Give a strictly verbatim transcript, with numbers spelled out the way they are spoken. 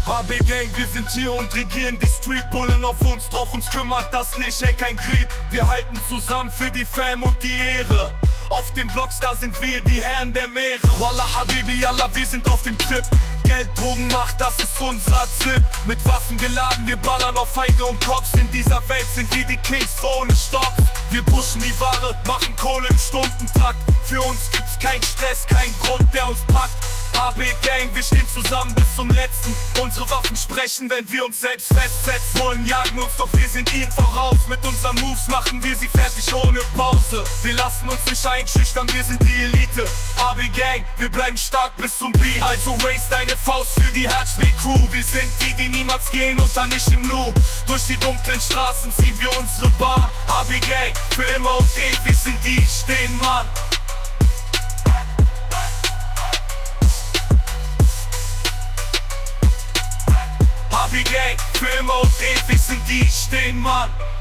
H B Gang, wir sind hier und regieren die Streetbullen auf uns, drauf uns kümmert das nicht, ey, kein Krieg. Wir halten zusammen für die Fam und die Ehre. Auf den Blocks, da sind wir die Herren der Meere. Wallah Habibi, Yallah, wir sind auf dem Trip. Geld, Drogen, Macht, das ist unser Ziel. Mit Waffen geladen, wir ballern auf Feige und Cops. In dieser Welt sind wir die Kings ohne Stopp. Wir pushen die Ware, machen Kohle im Stundentakt. Für uns gibt's keinen Stress, kein Grund, der uns packt. H B Gang, wir stehen zusammen bis zum Letzten. Unsere Waffen sprechen, wenn wir uns selbst festsetzen. Wollen jagen uns, doch wir sind ihnen voraus. Mit unseren Moves machen wir sie fertig ohne Pause. Wir lassen uns nicht einschüchtern, wir sind die Elite. H B Gang, wir bleiben stark bis zum Beat. Also raise deine Faust für die Herzspiel-Crew. Wir sind die, die niemals gehen und dann nicht im Nu. Durch die dunklen Straßen ziehen wir unsere Bahn. H B Gang, für immer und ewig sind die stehen, Mann. H B Gang, für immer und ewig sind die stehen, Mann.